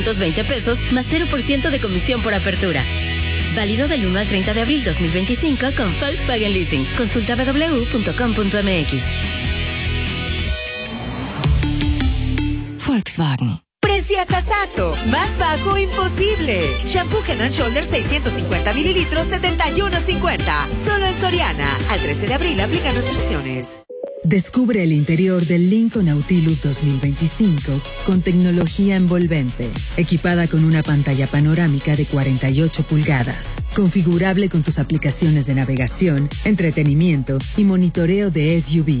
$20 pesos más 0% de comisión por apertura. Válido del 1 al 30 de abril 2025 con Volkswagen Leasing. Consulta www.com.mx. Volkswagen. Preciacasazo, más bajo imposible. Shampoo Head and Shoulders 650 mililitros, $71.50. Solo en Soriana. Al 13 de abril aplican restricciones. Descubre el interior del Lincoln Nautilus 2025 con tecnología envolvente, equipada con una pantalla panorámica de 48 pulgadas, configurable con tus aplicaciones de navegación, entretenimiento y monitoreo de SUV.